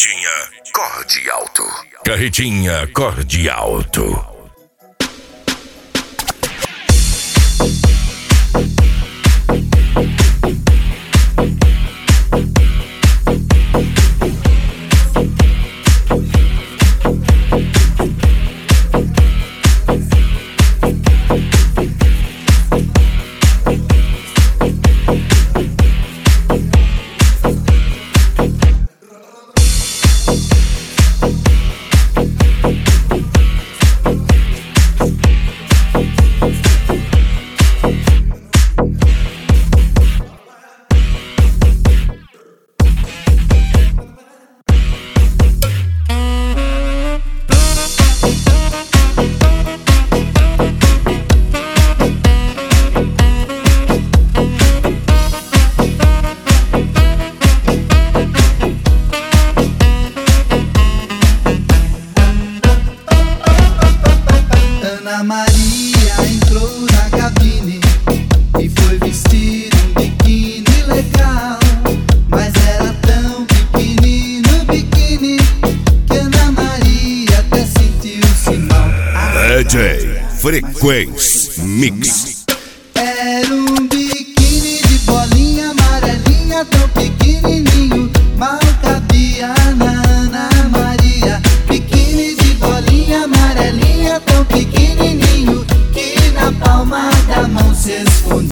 Corde Alto. Carretinha Corde Alto. Ana Maria entrou na cabine e foi vestir um biquíni legal, mas era tão pequenino o biquíni que Ana Maria até sentiu-se mal. DJ Frequência Mix.